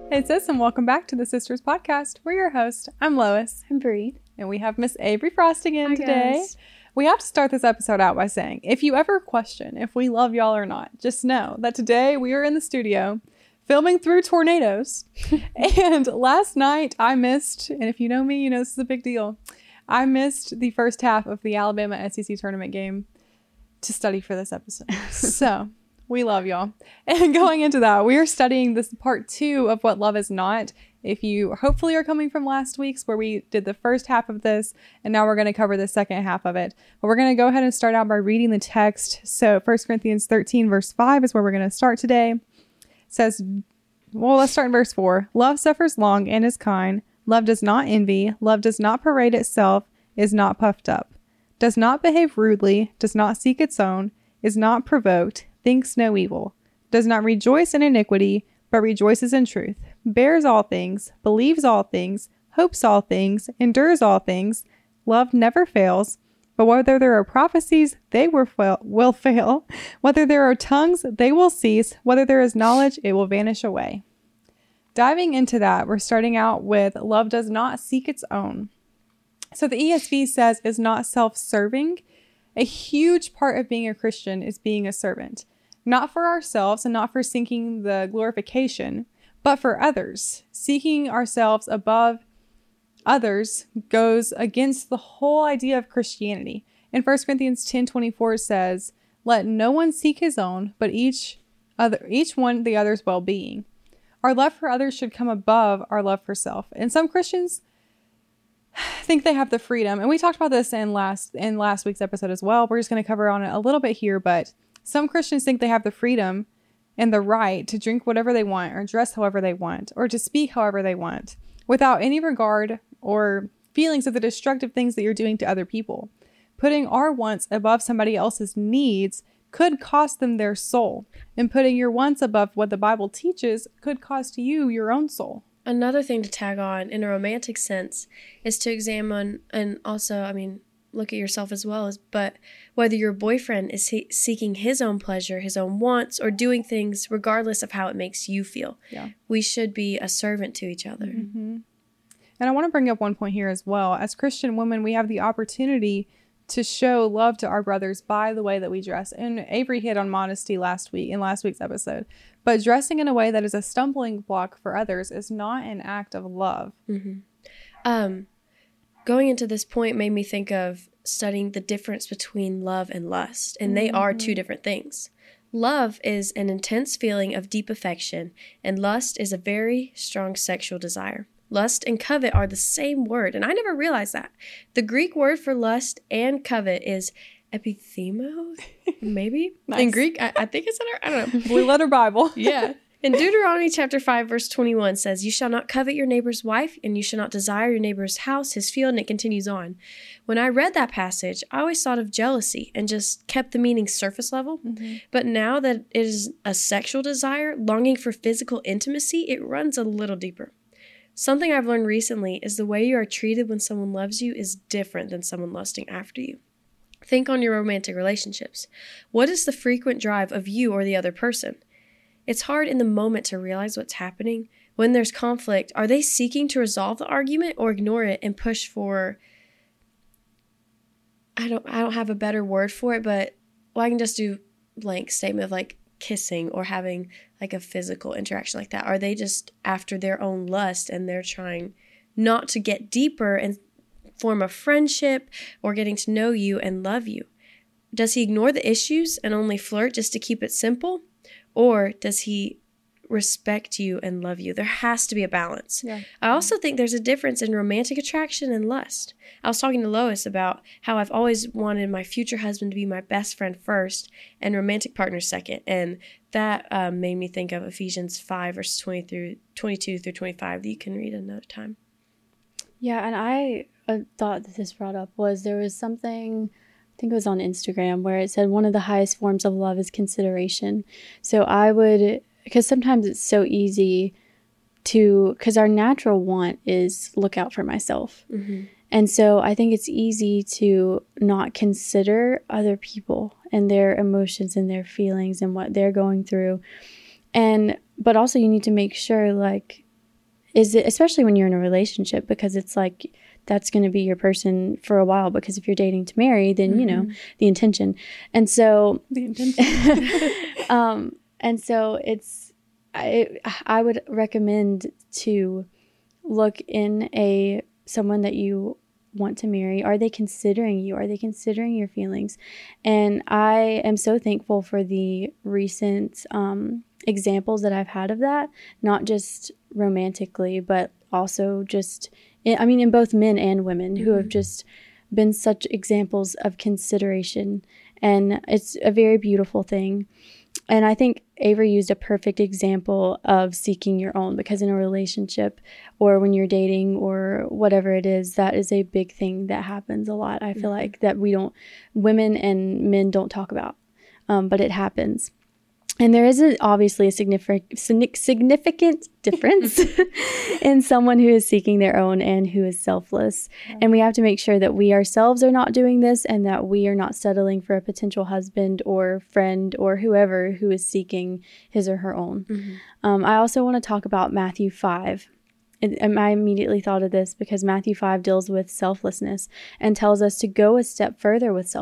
Hey sis, and welcome back to the Sisters Podcast. We're your host. I'm Lois. I'm Bree. And we have Miss Avery Frost again today. Guys. We have to start this episode out by saying, if you ever question if we love y'all or not, just know that today we are in the studio filming through tornadoes. And last night I missed, and if you know me, you know this is a big deal, I missed the first half of the Alabama SEC tournament game to study for this episode. So we love y'all. And going into that, we are studying this part 2 of What Love Is Not. If you hopefully are coming from last week's where we did the first half of this, and now we're going to cover the second half of it. But we're going to go ahead and start out by reading the text. So 1 Corinthians 13 verse 5 is where we're going to start today. It says, well, let's start in verse 4. Love suffers long and is kind. Love does not envy. Love does not parade itself, is not puffed up, does not behave rudely, does not seek its own, is not provoked, thinks no evil, does not rejoice in iniquity, but rejoices in truth, bears all things, believes all things, hopes all things, endures all things. Love never fails. But whether there are prophecies, they will fail. Whether there are tongues, they will cease. Whether there is knowledge, it will vanish away. Diving into that, we're starting out with love does not seek its own. So the ESV says is not self-serving. A huge part of being a Christian is being a servant. Not for ourselves and not for seeking the glorification, but for others. Seeking ourselves above others goes against the whole idea of Christianity. In 1 Corinthians 10:24 says, let no one seek his own, but each one the other's well-being. Our love for others should come above our love for self. And some Christians think they have the freedom. And we talked about this in last week's episode as well. We're just going to cover on it a little bit here, but some Christians think they have the freedom and the right to drink whatever they want or dress however they want or to speak however they want without any regard or feelings of the destructive things that you're doing to other people. Putting our wants above somebody else's needs could cost them their soul, and putting your wants above what the Bible teaches could cost you your own soul. Another thing to tag on in a romantic sense is to examine and also, look at yourself as well, but whether your boyfriend is seeking his own pleasure, his own wants, or doing things regardless of how it makes you feel. Yeah. We should be a servant to each other. Mm-hmm. And I want to bring up one point here as well. As Christian women, we have the opportunity to show love to our brothers by the way that we dress. And Avery hit on modesty in last week's episode. But dressing in a way that is a stumbling block for others is not an act of love. Mm-hmm. Going into this point made me think of studying the difference between love and lust. And they are two different things. Love is an intense feeling of deep affection, and lust is a very strong sexual desire. Lust and covet are the same word, and I never realized that. The Greek word for lust and covet is epithemo, maybe? Nice. In Greek, I think it's in I don't know. Blue letter Bible. Yeah. In Deuteronomy chapter 5, verse 21 says, you shall not covet your neighbor's wife, and you shall not desire your neighbor's house, his field, and it continues on. When I read that passage, I always thought of jealousy and just kept the meaning surface level. Mm-hmm. But now that it is a sexual desire, longing for physical intimacy, it runs a little deeper. Something I've learned recently is the way you are treated when someone loves you is different than someone lusting after you. Think on your romantic relationships. What is the frequent drive of you or the other person? It's hard in the moment to realize what's happening. When there's conflict, are they seeking to resolve the argument or ignore it and push for, I don't have a better word for it, but I can just do blank statement of like kissing or having like a physical interaction like that. Are they just after their own lust and they're trying not to get deeper and form a friendship or getting to know you and love you? Does he ignore the issues and only flirt just to keep it simple? Or does he respect you and love you? There has to be a balance. Yeah. I also think there's a difference in romantic attraction and lust. I was talking to Lois about how I've always wanted my future husband to be my best friend first and romantic partner second. And that made me think of Ephesians 5, verses 22 through 25 that you can read another time. Yeah, and I thought that this brought up was there was something, I think it was on Instagram, where it said one of the highest forms of love is consideration. So because sometimes it's so easy because our natural want is look out for myself. Mm-hmm. And so I think it's easy to not consider other people and their emotions and their feelings and what they're going through. But also you need to make sure, like, is it, especially when you're in a relationship, because it's like that's going to be your person for a while, because if you're dating to marry, then you know the intention. And so and so it's I would recommend to look in someone that you want to marry. Are they considering you? Are they considering your feelings? And I am so thankful for the recent examples that I've had of that, not just romantically, but also just, in both men and women who have just been such examples of consideration. And it's a very beautiful thing. And I think Avery used a perfect example of seeking your own, because in a relationship or when you're dating or whatever it is, that is a big thing that happens a lot. I feel like that women and men don't talk about, but it happens. And there is obviously a significant difference in someone who is seeking their own and who is selfless. Yeah. And we have to make sure that we ourselves are not doing this, and that we are not settling for a potential husband or friend or whoever who is seeking his or her own. I also want to talk about Matthew 5. And I immediately thought of this because Matthew 5 deals with selflessness and tells us to go a step further with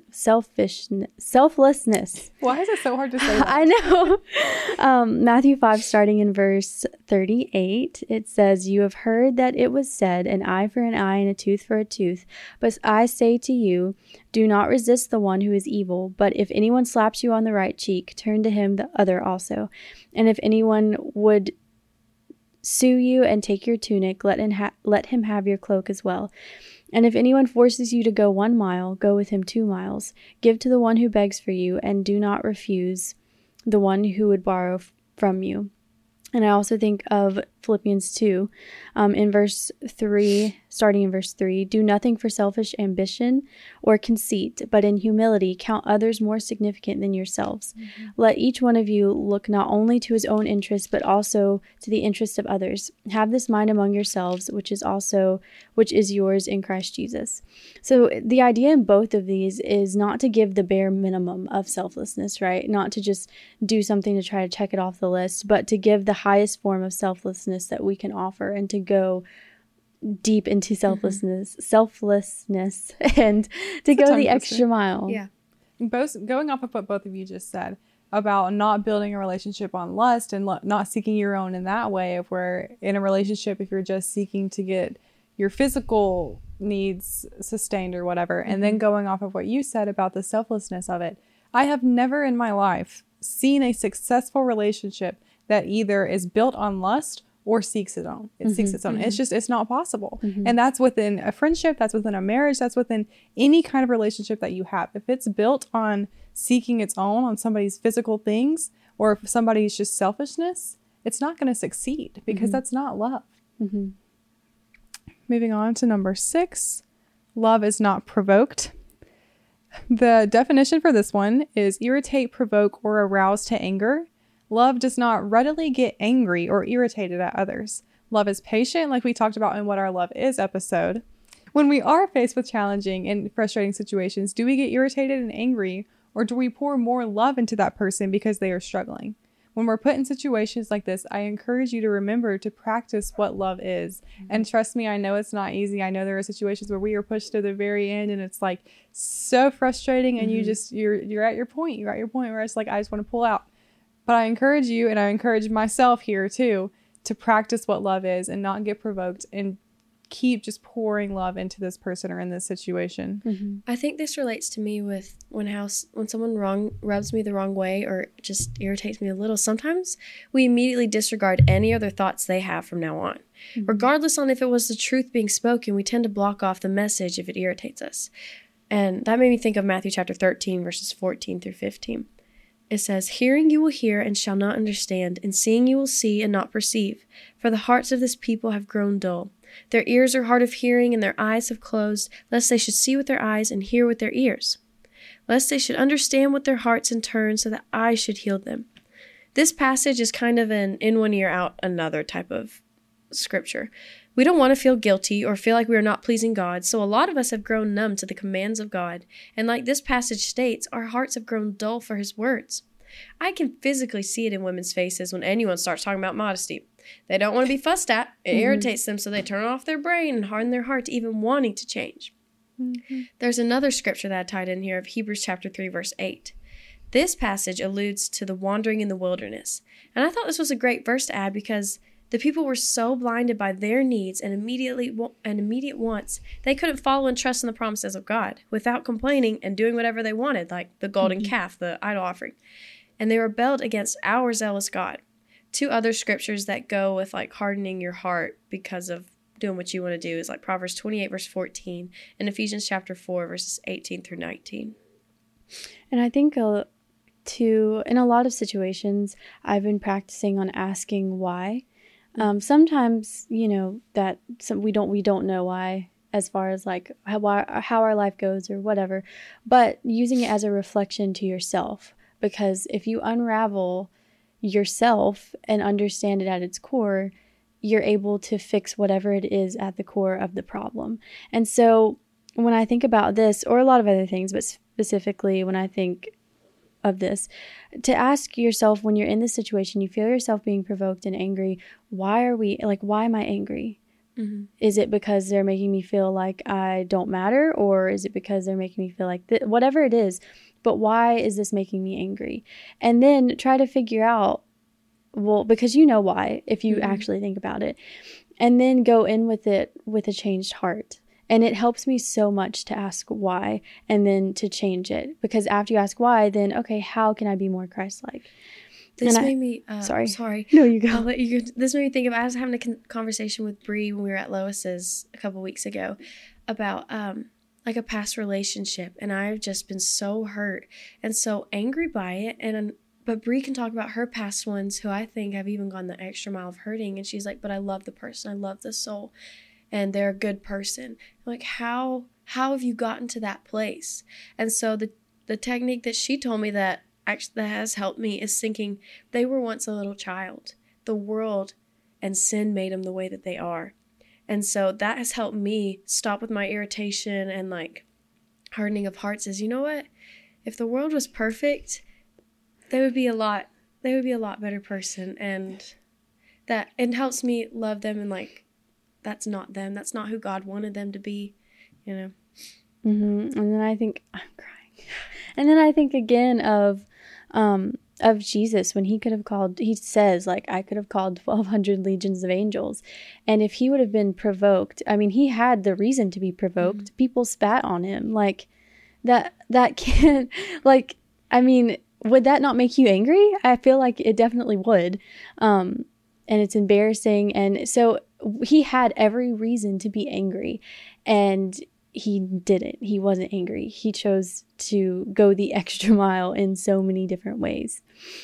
selflessness. Why is it so hard to say that? I know. Matthew 5, starting in verse 38, it says, "You have heard that it was said, an eye for an eye and a tooth for a tooth. But I say to you, do not resist the one who is evil. But if anyone slaps you on the right cheek, turn to him the other also. And if anyone would sue you and take your tunic, let him have your cloak as well. And if anyone forces you to go 1 mile, go with him 2 miles. Give to the one who begs for you, and do not refuse the one who would borrow from you." And I also think of Philippians 2, in verse 3, starting in verse 3, "Do nothing for selfish ambition or conceit, but in humility count others more significant than yourselves. Let each one of you look not only to his own interests, but also to the interests of others. Have this mind among yourselves, which is yours in Christ Jesus." So the idea in both of these is not to give the bare minimum of selflessness, right? Not to just do something to try to check it off the list, but to give the highest form of selflessness that we can offer, and to go deep into selflessness, and to go the extra mile. Yeah. Going off of what both of you just said about not building a relationship on lust and not seeking your own in that way, if we're in a relationship, if you're just seeking to get your physical needs sustained or whatever, and then going off of what you said about the selflessness of it, I have never in my life seen a successful relationship that either is built on lust or seeks its own. Seeks its own. It's not possible. And that's within a friendship, that's within a marriage, that's within any kind of relationship that you have. If it's built on seeking its own, on somebody's physical things, or if somebody's just selfishness, it's not going to succeed, because that's not love. Moving on to number 6, love is not provoked. The definition for this one is irritate, provoke, or arouse to anger. Love does not readily get angry or irritated at others. Love is patient, like we talked about in What Our Love Is episode. When we are faced with challenging and frustrating situations, do we get irritated and angry, or do we pour more love into that person because they are struggling? When we're put in situations like this, I encourage you to remember to practice what love is. And trust me, I know it's not easy. I know there are situations where we are pushed to the very end and it's like so frustrating, and you're at your point. You're at your point where it's like, I just want to pull out. But I encourage you, and I encourage myself here too, to practice what love is and not get provoked, and keep just pouring love into this person or in this situation. I think this relates to me with when someone rubs me the wrong way or just irritates me a little. Sometimes we immediately disregard any other thoughts they have from now on. Regardless on if it was the truth being spoken, we tend to block off the message if it irritates us. And that made me think of Matthew chapter 13, verses 14 through 15. It says, "Hearing you will hear and shall not understand, and seeing you will see and not perceive. For the hearts of this people have grown dull. Their ears are hard of hearing, and their eyes have closed, lest they should see with their eyes and hear with their ears, lest they should understand with their hearts and turn, so that I should heal them." This passage is kind of an in one ear, out another type of scripture. We don't want to feel guilty or feel like we are not pleasing God, so a lot of us have grown numb to the commands of God. And like this passage states, our hearts have grown dull for his words. I can physically see it in women's faces when anyone starts talking about modesty. They don't want to be fussed at. It irritates them, so they turn off their brain and harden their heart to even wanting to change. There's another scripture that I tied in here of Hebrews chapter 3, verse 8. This passage alludes to the wandering in the wilderness. And I thought this was a great verse to add because the people were so blinded by their needs and immediate wants, they couldn't follow and trust in the promises of God without complaining and doing whatever they wanted, like the golden calf, the idol offering. And they rebelled against our zealous God. Two other scriptures that go with like hardening your heart because of doing what you want to do is like Proverbs 28, verse 14, and Ephesians chapter 4, verses 18 through 19. And I think in a lot of situations, I've been practicing on asking why. Sometimes, that we don't know why, as far as like how our life goes or whatever, but using it as a reflection to yourself, because if you unravel yourself and understand it at its core, you're able to fix whatever it is at the core of the problem. And so when I think about this, or a lot of other things, but specifically when I think of this, to ask yourself when you're in this situation, you feel yourself being provoked and angry, why am I angry? Is it because they're making me feel like I don't matter, or is it because they're making me feel like whatever it is, but why is this making me angry? And then try to figure out, well, because you know why, if you actually think about it, and then go in with it with a changed heart. And it helps me so much to ask why and then to change it. Because after you ask why, then, okay, how can I be more Christ-like? This made me... Sorry. No, you go. I'll let you go. This made me think of... I was having a conversation with Bree when we were at Lois's a couple weeks ago about like a past relationship. And I've just been so hurt and so angry by it. But Bree can talk about her past ones who I think have even gone the extra mile of hurting. And she's like, but I love the person. I love the soul. And they're a good person. I'm like, how have you gotten to that place? And so the technique that she told me that has helped me is thinking they were once a little child. The world and sin made them the way that they are. And so that has helped me stop with my irritation and like hardening of hearts is, you know what? If the world was perfect, they would be a lot better person. And that it helps me love them and like, that's not them. That's not who God wanted them to be, And then I think, I'm crying. And then I think again of Jesus when he says like, I could have called 1,200 legions of angels. And if he would have been provoked, I mean, he had the reason to be provoked. People spat on him. Like that can't, like, I mean, would that not make you angry? I feel like it definitely would. And it's embarrassing. And so he had every reason to be angry, and he didn't. He wasn't angry. He chose to go the extra mile in so many different ways.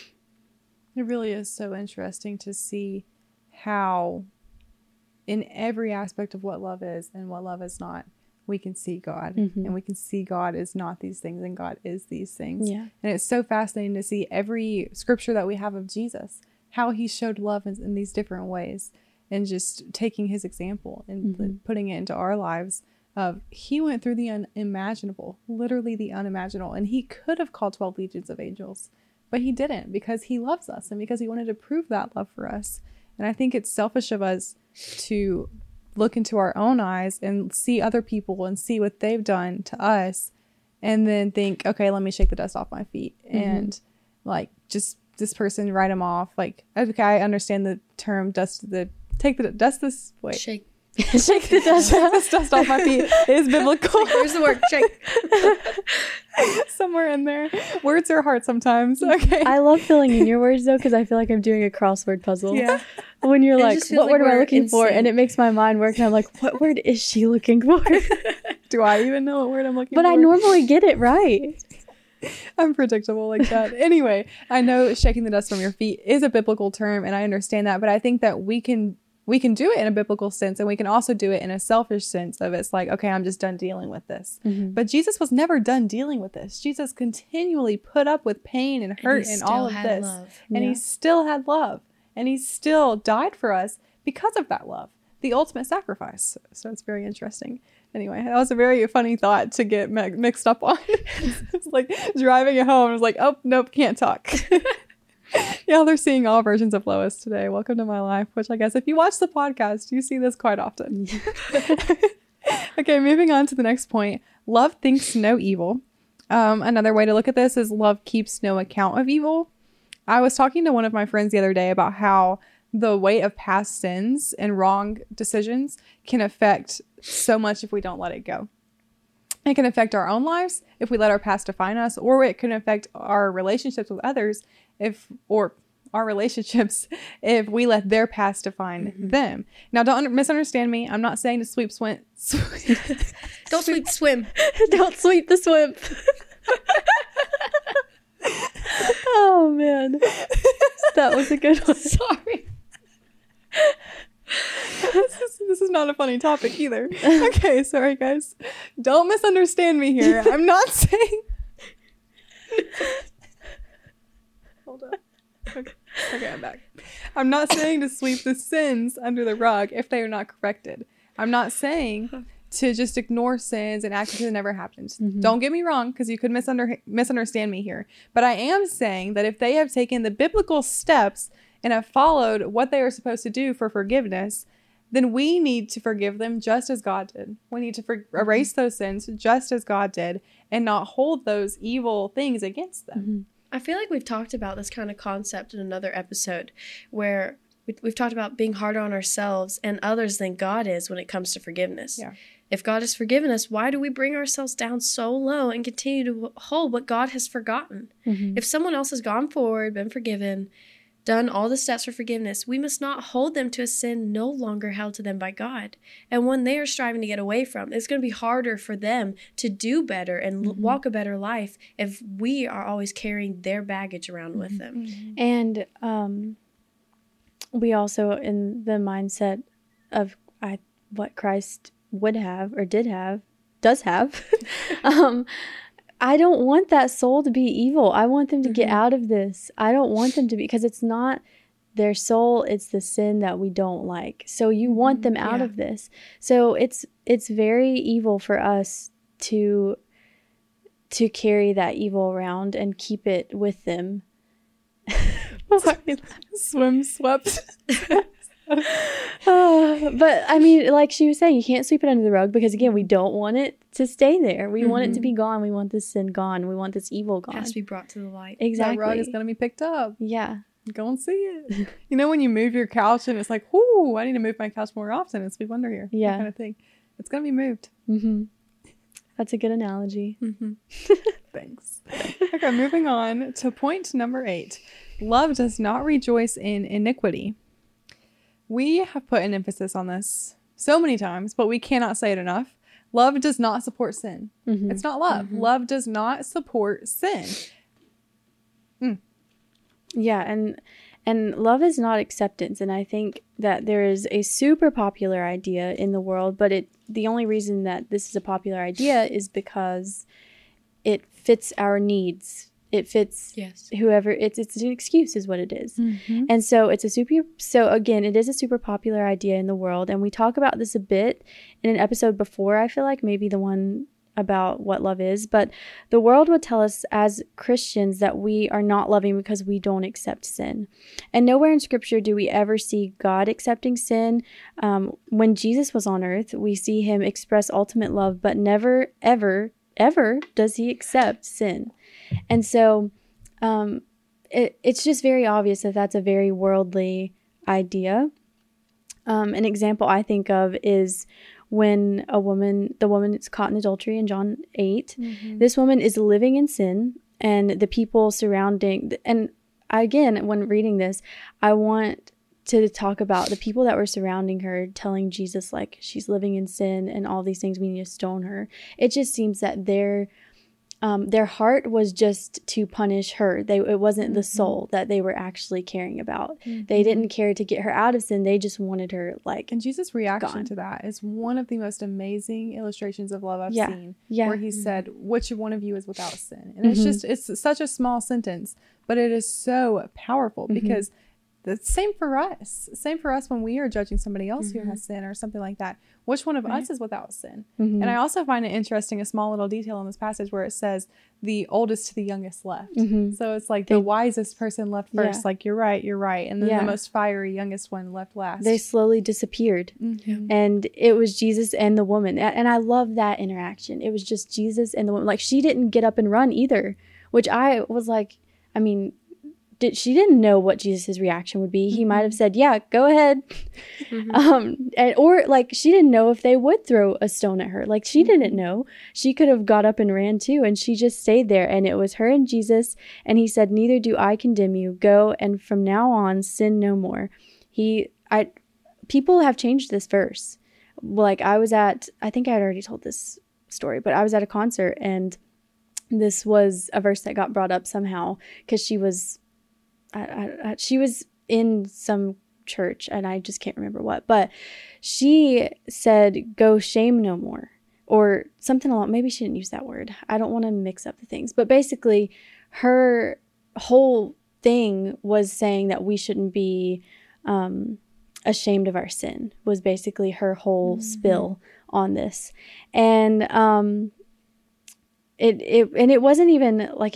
It really is so interesting to see how in every aspect of what love is and what love is not, we can see God. And we can see God is not these things and God is these things. Yeah. And it's so fascinating to see every scripture that we have of Jesus, how he showed love in these different ways. And just taking his example and putting it into our lives of he went through the unimaginable, literally the unimaginable. And he could have called 12 legions of angels, but he didn't because he loves us and because he wanted to prove that love for us. And I think it's selfish of us to look into our own eyes and see other people and see what they've done to us and then think, okay, let me shake the dust off my feet and like just this person, write them off. Like, okay, I understand the term shake the dust off my feet is biblical. Here's the word, shake. Somewhere in there. Words are hard sometimes. Okay. I love filling in your words though, because I feel like I'm doing a crossword puzzle. Yeah. When you're like, what word am I looking for? And it makes my mind work and I'm like, what word is she looking for? Do I even know what word I'm looking for? But I normally get it right. I'm predictable like that. Anyway, I know shaking the dust from your feet is a biblical term and I understand that, but I think that we can do it in a biblical sense and we can also do it in a selfish sense of it's like, okay, I'm just done dealing with this. But Jesus was never done dealing with this. Jesus continually put up with pain and hurt and all of this. And he still had love and he still died for us because of that love, the ultimate sacrifice. So it's very interesting. Anyway, that was a very funny thought to get mixed up on. It's like driving you home. I was like, oh, nope, can't talk. Yeah, they're seeing all versions of Lois today. Welcome to my life, which I guess if you watch the podcast, you see this quite often. Okay, moving on to the next point. Love thinks no evil. Another way to look at this is love keeps no account of evil. I was talking to one of my friends the other day about how the weight of past sins and wrong decisions can affect so much if we don't let it go. It can affect our own lives if we let our past define us, or it can affect our relationships with others if we let their past define them. Now, don't misunderstand me. I'm not saying to Don't sweep the swim. Don't sweep the swim. Oh, man. That was a good one. Sorry. This is not a funny topic either. Okay, sorry guys. Don't misunderstand me here. I'm not saying. Hold on. Okay, I'm back. I'm not saying to sweep the sins under the rug if they are not corrected. I'm not saying to just ignore sins and act as if it never happened. Mm-hmm. Don't get me wrong, because you could misunderstand me here. But I am saying that if they have taken the biblical steps and have followed what they are supposed to do for forgiveness, then we need to forgive them just as God did. We need to erase those sins just as God did and not hold those evil things against them. Mm-hmm. I feel like we've talked about this kind of concept in another episode where we've talked about being harder on ourselves and others than God is when it comes to forgiveness. Yeah. If God has forgiven us, why do we bring ourselves down so low and continue to hold what God has forgotten? Mm-hmm. If someone else has gone forward, been forgiven, done all the steps for forgiveness, we must not hold them to a sin no longer held to them by God, and one they are striving to get away from. It's going to be harder for them to do better and walk a better life if we are always carrying their baggage around with them. And we also, in the mindset of what Christ would have or does have, I don't want that soul to be evil. I want them to get out of this. I don't want them to be, because it's not their soul, it's the sin that we don't like. So you want them out of this. So it's very evil for us to carry that evil around and keep it with them. Swim swept. But I mean, like she was saying, you can't sweep it under the rug because, again, we don't want it to stay there. We want it to be gone. We want this sin gone. We want this evil gone. It has to be brought to the light. Exactly. That rug is going to be picked up. Yeah. Go and see it. You know, when you move your couch and it's like, whoo, I need to move my couch more often and sweep under here. Yeah. That kind of thing. It's going to be moved. Mm-hmm. That's a good analogy. Mm-hmm. Thanks. Okay, moving on to point number 8. Love does not rejoice in iniquity. We have put an emphasis on this so many times, but we cannot say it enough. Love does not support sin. Mm-hmm. It's not love. Mm-hmm. Love does not support sin. Yeah, and love is not acceptance. And I think that there is a super popular idea in the world, but the only reason that this is a popular idea is because it fits our needs. It fits whoever, it's an excuse is what it is. Mm-hmm. And so it is a super popular idea in the world. And we talk about this a bit in an episode before, I feel like, maybe the one about what love is. But the world would tell us as Christians that we are not loving because we don't accept sin. And nowhere in Scripture do we ever see God accepting sin. When Jesus was on earth, we see him express ultimate love, but never, ever, ever does he accept sin. And so it's just very obvious that that's a very worldly idea. An example I think of is when the woman is caught in adultery in John 8. Mm-hmm. This woman is living in sin, and the people surrounding, and again, when reading this, I want to talk about the people that were surrounding her, telling Jesus, like, she's living in sin and all these things, we need to stone her. It just seems that their heart was just to punish her. It wasn't the soul that they were actually caring about. Mm-hmm. They didn't care to get her out of sin. They just wanted her, like, and Jesus' reaction gone. To that is one of the most amazing illustrations of love I've seen. Yeah. Where he said, which one of you is without sin? And it's such a small sentence, but it is so powerful because the same for us. Same for us when we are judging somebody else who has sin or something like that. Which one of us is without sin? And I also find it interesting, a small little detail in this passage where it says the oldest to the youngest left. So it's like the wisest person left first. Like, you're right. And then the most fiery youngest one left last. They slowly disappeared. And it was Jesus and the woman. And I love that interaction. It was just Jesus and the woman. Like, she didn't get up and run either, which I was like, I mean, she didn't know what Jesus' reaction would be. He might have said, yeah, go ahead. Or like, she didn't know if they would throw a stone at her. Like, she didn't know. She could have got up and ran too. And she just stayed there. And it was her and Jesus. And he said, neither do I condemn you. Go, and from now on, sin no more. People have changed this verse. Like, I think I had already told this story, but I was at a concert, and this was a verse that got brought up somehow because she was in some church, and I just can't remember what, but she said, go shame no more, or something along, maybe she didn't use that word. I don't want to mix up the things, but basically her whole thing was saying that we shouldn't be ashamed of our sin, was basically her whole spill on this. And it wasn't even like,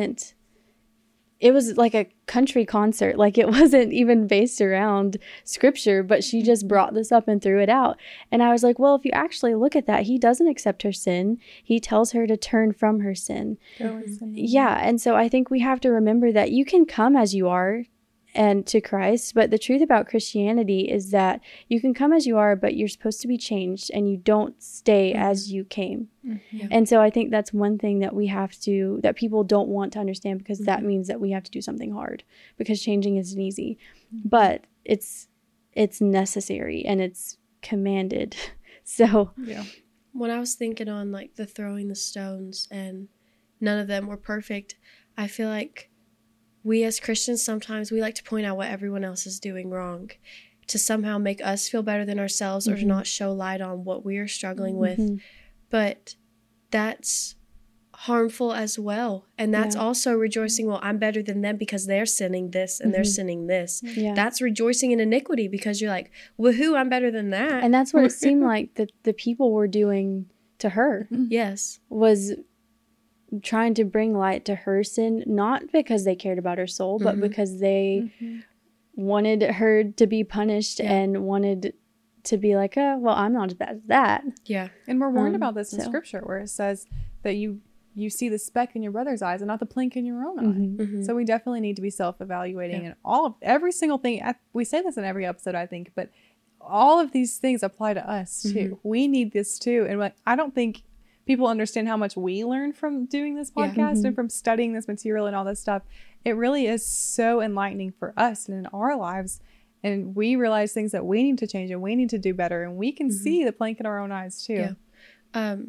it was like a country concert. Like, it wasn't even based around scripture, but she just brought this up and threw it out. And I was like, well, if you actually look at that, he doesn't accept her sin. He tells her to turn from her sin. Yeah. And so I think we have to remember that you can come as you are and to Christ, but the truth about Christianity is that you can come as you are, but you're supposed to be changed, and you don't stay as you came. And so I think that's one thing that that people don't want to understand, because that means that we have to do something hard, because changing isn't easy, but it's necessary and it's commanded. So when I was thinking on like the throwing the stones, and none of them were perfect, I feel like we as Christians, sometimes we like to point out what everyone else is doing wrong to somehow make us feel better than ourselves, or to not show light on what we are struggling with. But that's harmful as well. And that's also rejoicing, well, I'm better than them because they're sinning this and they're sinning this. That's rejoicing in iniquity, because you're like, woohoo, I'm better than that. And that's what it seemed like that the people were doing to her. Yes. Was trying to bring light to her sin, not because they cared about her soul, but because they wanted her to be punished and wanted to be like, oh, well, I'm not as bad as that. Yeah. And we're warned about this in scripture, where it says that you see the speck in your brother's eyes and not the plank in your own eye. So we definitely need to be self-evaluating, and every single thing. We say this in every episode, I think, but all of these things apply to us too. We need this too. And I don't think people understand how much we learn from doing this podcast and from studying this material and all this stuff. It really is so enlightening for us and in our lives. And we realize things that we need to change and we need to do better. And we can see the plank in our own eyes too. Yeah.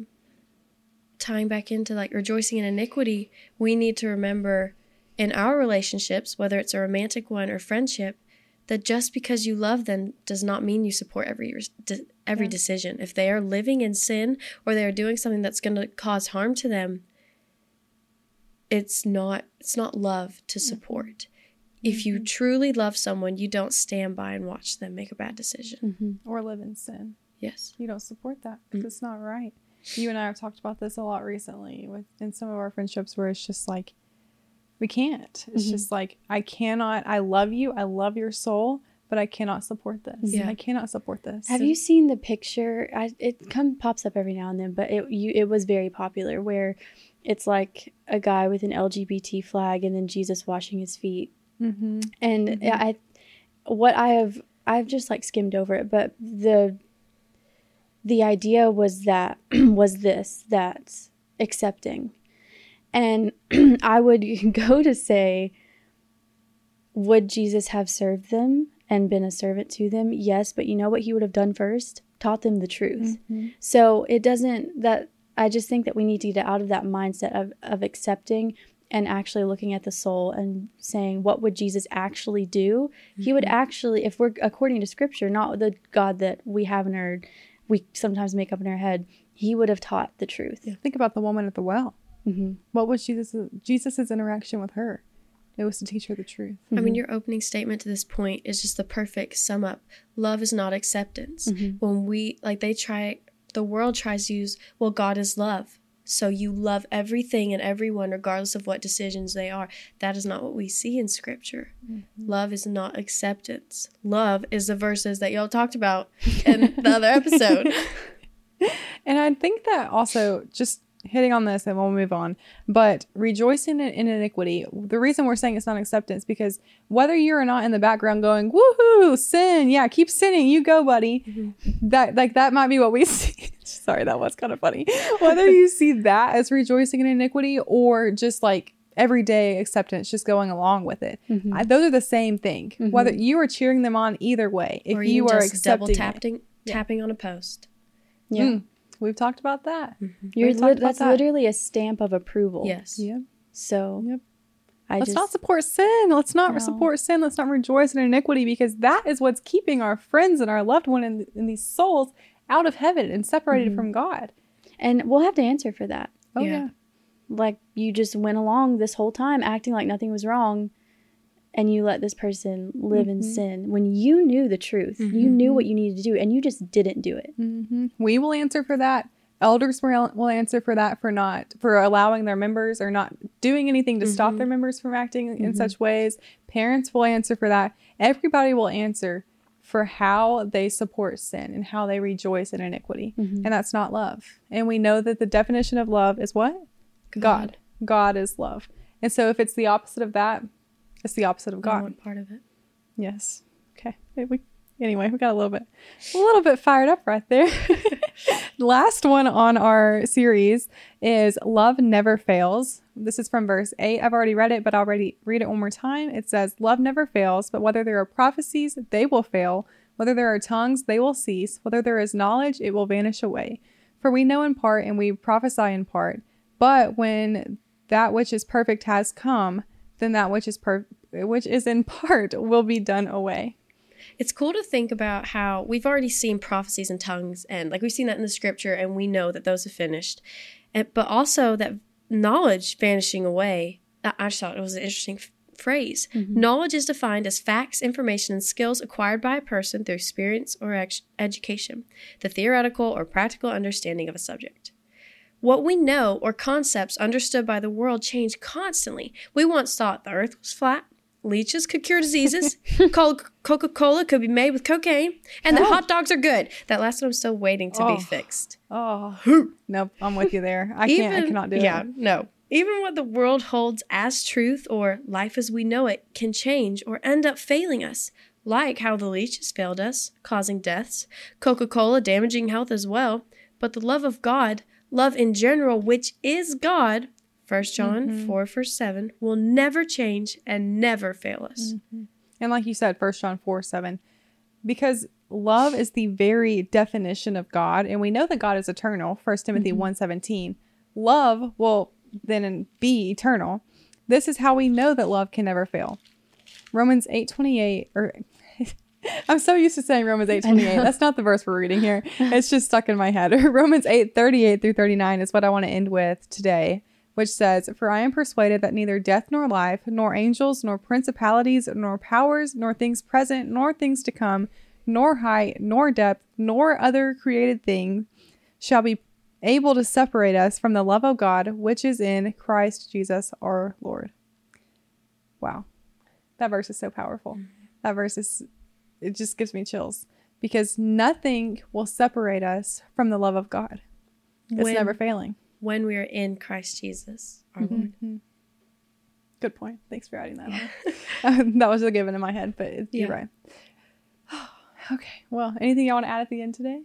Tying back into like rejoicing in iniquity, we need to remember in our relationships, whether it's a romantic one or friendship, that just because you love them does not mean you support every decision. If they are living in sin, or they are doing something that's going to cause harm to them, it's not love to support. If you truly love someone, you don't stand by and watch them make a bad decision. Or live in sin. Yes. You don't support that, because it's not right. You and I have talked about this a lot recently in some of our friendships, where it's just like, we can't. It's just like, I love you. I love your soul, but I cannot support this. Yeah. I cannot support this. Have you seen the picture? It pops up every now and then, but it was very popular, where it's like a guy with an LGBT flag and then Jesus washing his feet. And I've just like skimmed over it, but the idea was that that's accepting. And I would go to say, would Jesus have served them and been a servant to them? Yes, but you know what he would have done first? Taught them the truth. So I just think that we need to get out of that mindset of accepting and actually looking at the soul and saying, what would Jesus actually do? He would actually, if we're according to scripture, not the God that we we sometimes make up in our head, he would have taught the truth. Think about the woman at the well. What was Jesus's interaction with her? It was to teach her the truth. I mean, your opening statement to this point is just the perfect sum up. Love is not acceptance. When the world tries to use, well, God is love. So you love everything and everyone, regardless of what decisions they are. That is not what we see in Scripture. Love is not acceptance. Love is the verses that y'all talked about in the other episode. And I think that also, just hitting on this and we'll move on, but rejoicing in iniquity, the reason we're saying it's not acceptance, because whether you're not in the background going, woohoo, sin, yeah, keep sinning, you go, buddy, that might be what we see. Sorry, that was kind of funny. Whether you see that as rejoicing in iniquity or just like everyday acceptance, just going along with it, those are the same thing. Whether you are cheering them on either way, if or you are accepting double tapping on a post. Yeah. We've talked about that. That's literally a stamp of approval. Yes. Yep. So Let's not support sin. Let's not support sin. Let's not rejoice in iniquity, because that is what's keeping our friends and our loved one in these souls out of heaven and separated from God. And we'll have to answer for that. Oh, yeah. Like, you just went along this whole time acting like nothing was wrong, and you let this person live in sin when you knew the truth. You knew what you needed to do, and you just didn't do it. We will answer for that. Elders will answer for that, for allowing their members or not doing anything to stop their members from acting in such ways. Parents will answer for that. Everybody will answer for how they support sin and how they rejoice in iniquity. And that's not love. And we know that the definition of love is what? God. God is love. And so if it's the opposite of that, it's the opposite of God. One part of it. Yes. Okay. Anyway, we got a little bit fired up right there. The last one on our series is Love Never Fails. This is from verse 8. I've already read it, but I'll read it one more time. It says, love never fails, but whether there are prophecies, they will fail. Whether there are tongues, they will cease. Whether there is knowledge, it will vanish away. For we know in part and we prophesy in part. But when that which is perfect has come, then that which is in part will be done away. It's cool to think about how we've already seen prophecies and tongues, and like we've seen that in the Scripture, and we know that those have finished. But also that knowledge vanishing away. I just thought it was an interesting phrase. Knowledge is defined as facts, information, and skills acquired by a person through experience or education, the theoretical or practical understanding of a subject. What we know or concepts understood by the world change constantly. We once thought the earth was flat, leeches could cure diseases, Coca-Cola could be made with cocaine, and that hot dogs are good. That last one I'm still waiting to be fixed. Nope, I'm with you there. I cannot do it. Yeah, no. Even what the world holds as truth or life as we know it can change or end up failing us, like how the leeches failed us, causing deaths, Coca-Cola damaging health as well. But the love of God, love in general, which is God, 1 John 4, verse 7, will never change and never fail us. And like you said, 1 John 4, 7, because love is the very definition of God, and we know that God is eternal, 1 Timothy 1:17. Love will then be eternal. This is how we know that love can never fail. Romans 8:28, or I'm so used to saying Romans 8:28. That's not the verse we're reading here. It's just stuck in my head. Romans 8:38 through 39 is what I want to end with today, which says, for I am persuaded that neither death nor life, nor angels, nor principalities, nor powers, nor things present, nor things to come, nor height, nor depth, nor other created thing shall be able to separate us from the love of God, which is in Christ Jesus our Lord. Wow. That verse is so powerful. That verse it just gives me chills, because nothing will separate us from the love of God. It's never failing. When we are in Christ Jesus, our Lord. Good point. Thanks for adding that on. That was a given in my head, but you're right. Okay. Well, anything y'all want to add at the end today?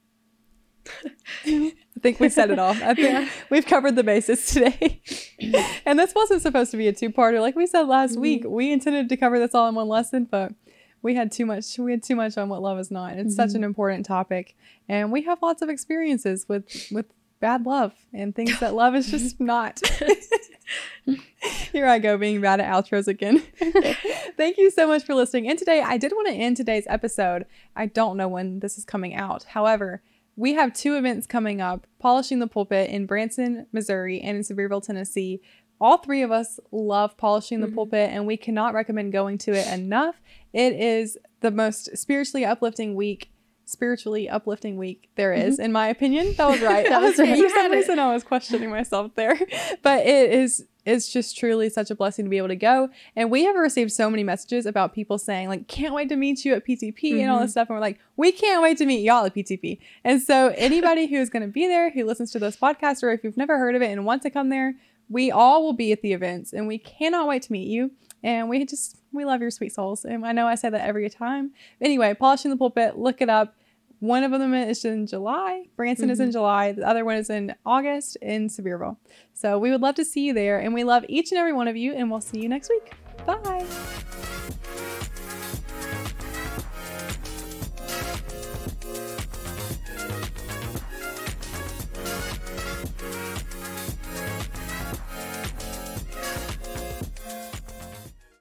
I think we said it all. I think we've covered the bases today. And this wasn't supposed to be a two-parter. Like we said last week, we intended to cover this all in one lesson, but we had too much on what love is not. It's such an important topic. And we have lots of experiences with bad love and things that love is just not. Here I go being bad at outros again. Thank you so much for listening. And today, I did want to end today's episode. I don't know when this is coming out. However, we have 2 events coming up: Polishing the Pulpit in Branson, Missouri, and in Sevierville, Tennessee. all three of us love Polishing the Pulpit, and we cannot recommend going to it enough. It is the most spiritually uplifting week there is, in my opinion. That was right. That was right. For some reason, I was questioning myself there. But it's just truly such a blessing to be able to go. And we have received so many messages about people saying, like, can't wait to meet you at PTP and all this stuff. And we're like, we can't wait to meet y'all at PTP. And so anybody who is going to be there, who listens to this podcast, or if you've never heard of it and want to come there, we all will be at the events, and we cannot wait to meet you. And we love your sweet souls. And I know I say that every time. Anyway, Polishing the Pulpit, look it up. One of them is in July. Branson is in July. The other one is in August in Sevierville. So we would love to see you there. And we love each and every one of you. And we'll see you next week. Bye.